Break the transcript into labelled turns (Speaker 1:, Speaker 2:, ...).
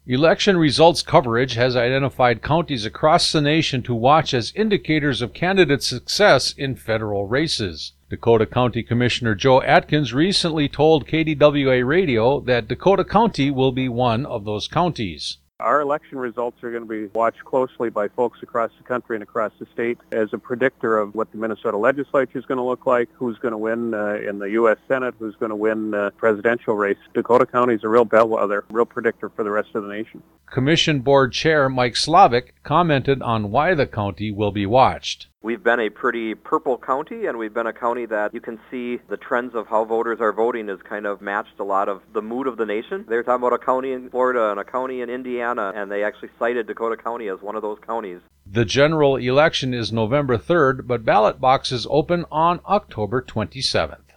Speaker 1: Election results coverage has identified counties across the nation to watch as indicators of candidate success in federal races. Dakota County Commissioner Joe Atkins recently told KDWA Radio that Dakota County will be one of those counties.
Speaker 2: Our election results are going to be watched closely by folks across the country and across the state as a predictor of what the Minnesota legislature is going to look like, who's going to win in the U.S. Senate, who's going to win the presidential race. Dakota County is a real bellwether, real predictor for the rest of the nation.
Speaker 1: Commission Board Chair Mike Slavic commented on why the county will be watched.
Speaker 3: We've been a pretty purple county, and we've been a county that you can see the trends of how voters are voting has kind of matched a lot of the mood of the nation. They were talking about a county in Florida and a county in Indiana, and they actually cited Dakota County as one of those counties.
Speaker 1: The general election is November 3rd, but ballot boxes open on October 27th.